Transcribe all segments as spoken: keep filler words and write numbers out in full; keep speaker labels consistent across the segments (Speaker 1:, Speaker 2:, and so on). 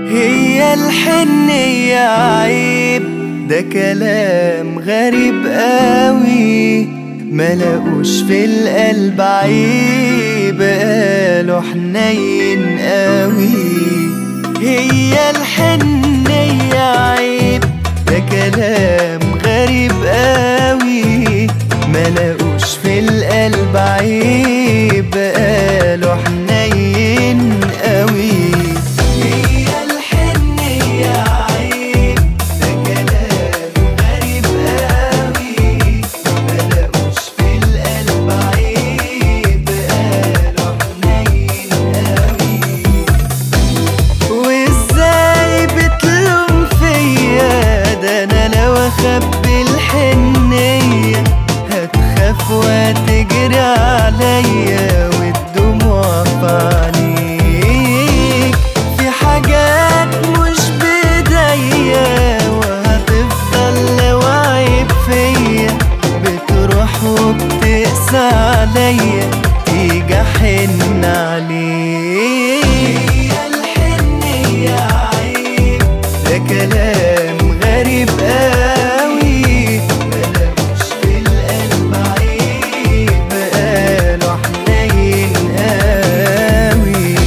Speaker 1: هي الحنية عيب؟ ده كلام غريب قوي، ملقوش في القلب عيب، قالوا حنين قوي. هي الحنية عيب؟ ده كلام غريب قوي، ملقوش في القلب عيب، قالوا حنين قوي. هي الحنية عيب؟ ده كلام غريب قوي، ملقوش في القلب عيب، قالوا حنين قوي. وازاي بتلوم فيا؟ ده انا لو اخبي الحنية هتخاف وتجري عليا والدموع في عينيك. في حاجات مش بايديا وهتفضل لو عيب فيا، بتروح وبتقسى عليا تيجي احن عليك. هي الحنية عيب؟ ده كلام غريب قوي، ملقوش في القلب عيب، قالوا حنين قوي.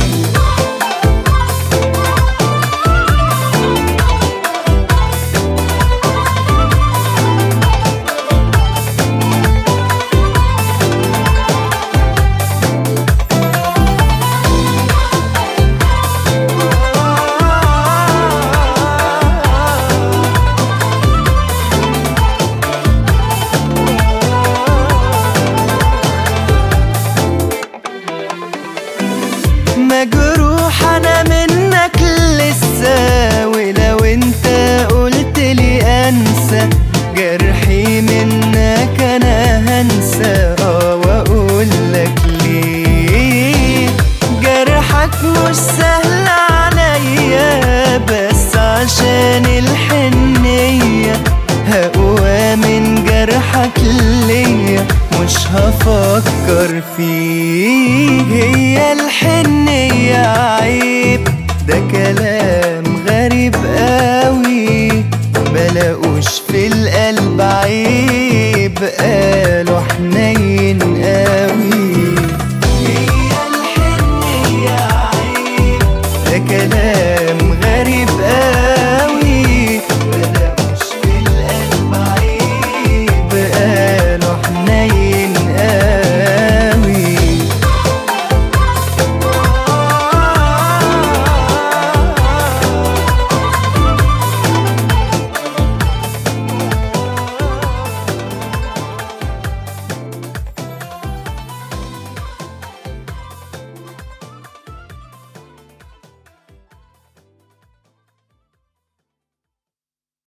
Speaker 1: مجروح انا منك لسه، ولو انت قلت لي انسى جرحي منك انا هنسى. اه واقول لك ليه؟ جرحك مش سهل عليا، بس عشان الحنية هقوى من جرحك ليا، مش هفكر فيه. هي الحنية عيب؟ ده كلام غريب قوي، ملقوش في القلب عيب، قالوا حنين قوي. هي الحنية عيب؟ ده كلام